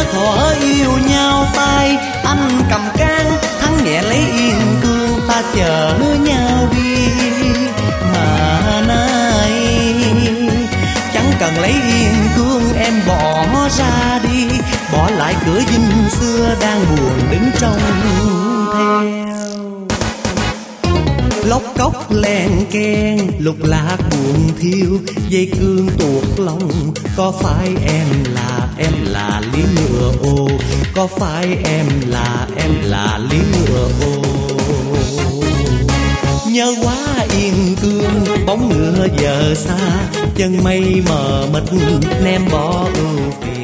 thọ yêu nhau tay anh cầm can, hắn nhẹ lấy yên cương, ta chờ nhau đi. Mà nay chẳng cần lấy yên cương, em bỏ ra đi, bỏ lại cửa dinh xưa đang buồn đứng trong theo. Lóc cốc len keng lục lạc buồn thiêu, dây cương tuột lòng, có phải em là lý ngựa ô, có phải em là lý ngựa ô. Nhớ quá yên cương bóng ngựa giờ xa, chân mây mờ mịt nem bỏ ưu phiền.